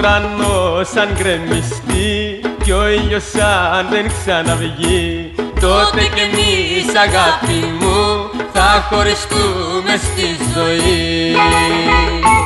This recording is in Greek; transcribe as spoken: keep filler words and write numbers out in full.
ουρανός αν γκρεμιστεί κι ο ήλιος αν δεν ξαναβγεί, τότε κι εμείς αγάπη μου θα χωριστούμε στη ζωή.